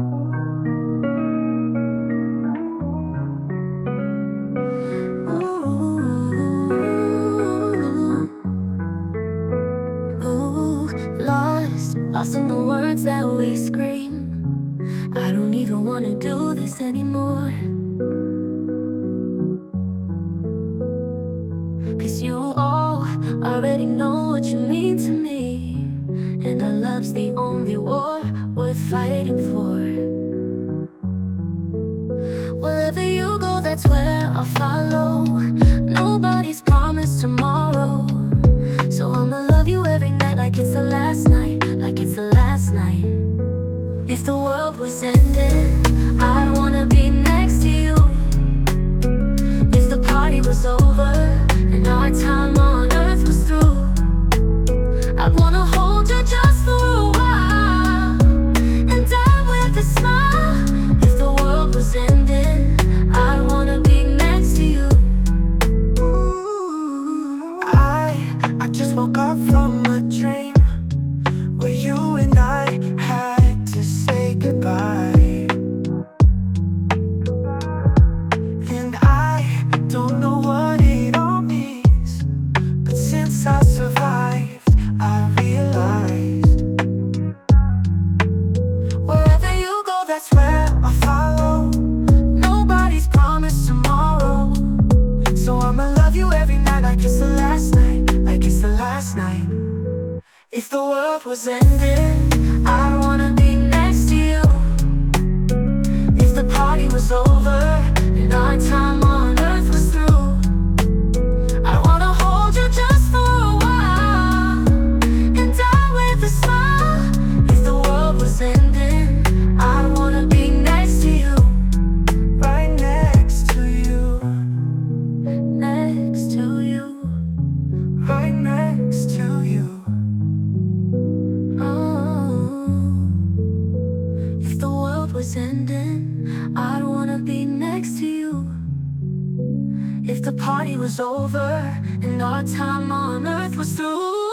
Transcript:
Lost in the words that we scream. I don't even wanna do this anymore. 'Cause you all already know what you mean to me, and our love's the only war worth fighting for. Wherever you go, that's where I'll follow. Nobody's promised tomorrow, so I'ma love you every night like it's the last night, like it's the last night. If the world was ending, I'd wanna be next to you. If the party was over and our time on earth was through, I'd wanna hold you just for a while and die with a smile. If the world was ending, I'd wanna be next to you. I just woke up from a dream where you and I had to say goodbye. And I don't know what it all means, but since I survived, I realized wherever you go, that's where I'll follow. Nobody's promised tomorrow, so I'ma love you every night like it's the last night, like it's the last night. If the world was ending, I'd wanna be next to you. If the party was over and our time on earth was through, I wanna hold you just for a while and die with a smile. If the world was ending, I'd wanna be next to you, right next to you, Next to you. right next to you. If the world was ending, I'd wanna be next to you. If the party was over and our time on earth was through,